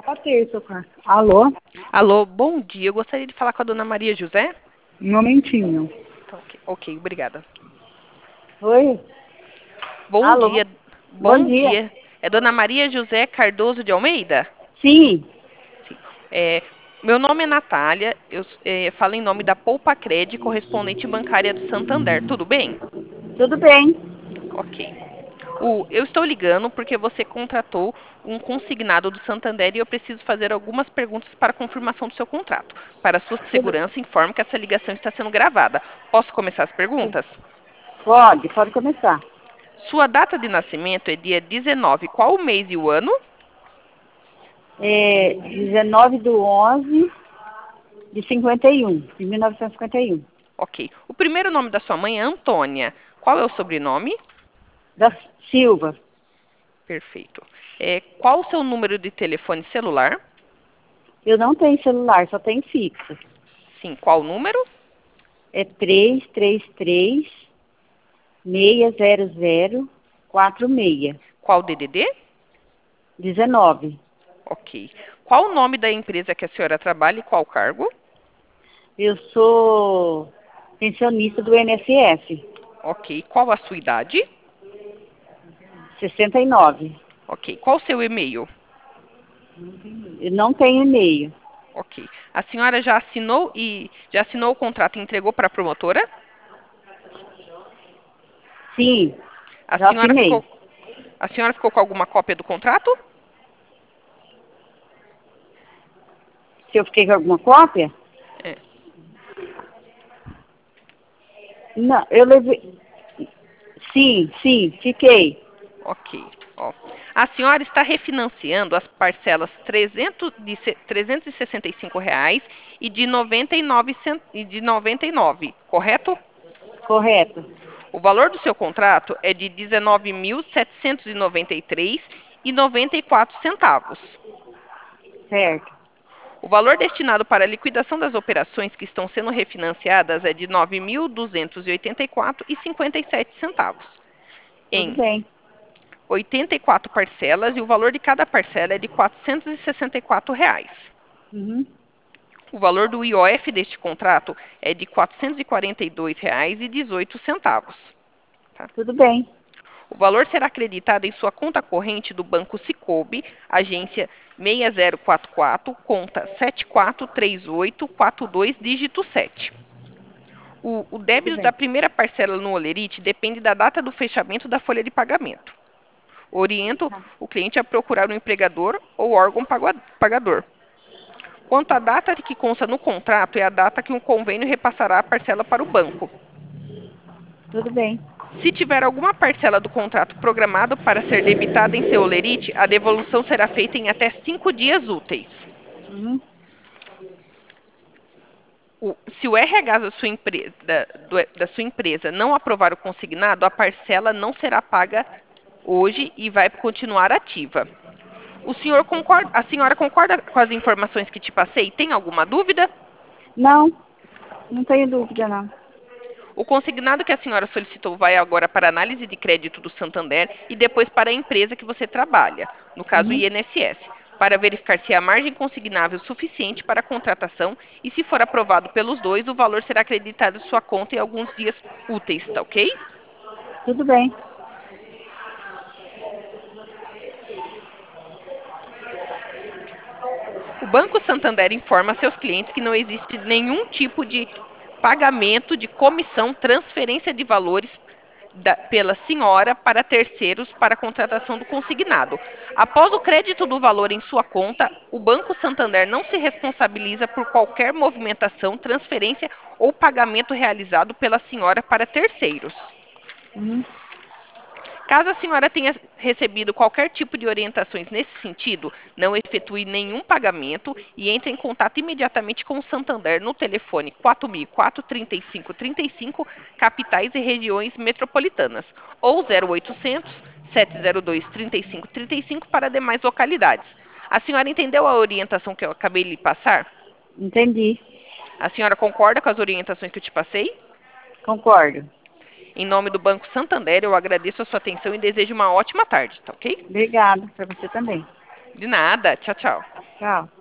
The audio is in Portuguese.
Só terça, cara. Alô? Alô, bom dia. Eu gostaria de falar com a dona Maria José. Um momentinho. Tá, ok, obrigada. Oi? Bom Alô? dia, Bom bom dia. dia. É dona Maria José Cardoso de Almeida? Sim, Sim. Meu nome é Natália, falo em nome da Poupa Cred, correspondente bancária do Santander. Tudo bem? tudo bem. Ok. Eu estou ligando porque você contratou um consignado do Santander e eu preciso fazer algumas perguntas para confirmação do seu contrato. Para sua Tudo... segurança, informo que essa ligação está sendo gravada. Posso começar as perguntas? Pode começar. Sua data de nascimento é dia 19. Qual o mês e o ano? 19/11 de 51, de 1951. Ok. O primeiro nome da sua mãe é Antônia. Qual é o sobrenome? Da Silva. Perfeito. Qual o seu número de telefone celular? Eu não tenho celular, só tenho fixo. Sim, qual o número? É 333-600-46. Qual o DDD? 19. Ok. Qual o nome da empresa que a senhora trabalha e qual cargo? Eu sou pensionista do INSS. Ok. Qual a sua idade? 69. Ok. Qual o seu e-mail? Eu não tenho e-mail. Ok. A senhora já assinou o contrato e entregou para a promotora? Sim, A já senhora assinei. ficou, a senhora ficou com alguma cópia do contrato? Se eu fiquei com alguma cópia? É. Não, eu levei. Sim, fiquei. Ok. Ó. A senhora está refinanciando as parcelas 365 reais e de 99, correto? Correto. O valor do seu contrato é de 19.793,94 centavos. Certo. O valor destinado para a liquidação das operações que estão sendo refinanciadas é de 9.284,57 centavos. Tudo Em bem. 84 parcelas e o valor de cada parcela é de R$ 464 reais. Uhum. O valor do IOF deste contrato é de R$ 442,18. Tá? Tudo bem. O valor será acreditado em sua conta corrente do Banco Sicoob, agência 6044, conta 743842, dígito 7. O Tudo débito da bem. primeira parcela no Olerite depende da data do fechamento da folha de pagamento. Oriento o cliente a procurar o empregador ou órgão pagador. Quanto à data que consta no contrato, é a data que o convênio repassará a parcela para o banco. Tudo bem. Se tiver alguma parcela do contrato programado para ser debitada em seu Olerite, a devolução será feita em até 5 dias úteis. Uhum. Se o RH da sua empresa não aprovar o consignado, a parcela não será paga hoje e vai continuar ativa. A senhora concorda com as informações que te passei? Tem alguma dúvida? Não, não tenho dúvida, não. O consignado que a senhora solicitou vai agora para a análise de crédito do Santander e depois para a empresa que você trabalha, no caso o Uhum. INSS, para verificar se há margem consignável suficiente para a contratação e, se for aprovado pelos dois, o valor será acreditado em sua conta em alguns dias úteis, tá ok? Tudo bem. O Banco Santander informa a seus clientes que não existe nenhum tipo de pagamento de comissão, transferência de valores pela senhora para terceiros para a contratação do consignado. Após o crédito do valor em sua conta, o Banco Santander não se responsabiliza por qualquer movimentação, transferência ou pagamento realizado pela senhora para terceiros. Uhum. Caso a senhora tenha recebido qualquer tipo de orientações nesse sentido, não efetue nenhum pagamento e entre em contato imediatamente com o Santander no telefone 4004-3535, capitais e regiões metropolitanas, ou 0800 702 3535 para demais localidades. A senhora entendeu a orientação que eu acabei de lhe passar? Entendi. A senhora concorda com as orientações que eu te passei? Concordo. Em nome do Banco Santander, eu agradeço a sua atenção e desejo uma ótima tarde, tá ok? Obrigada. Para você também. De nada. Tchau, tchau. Tchau.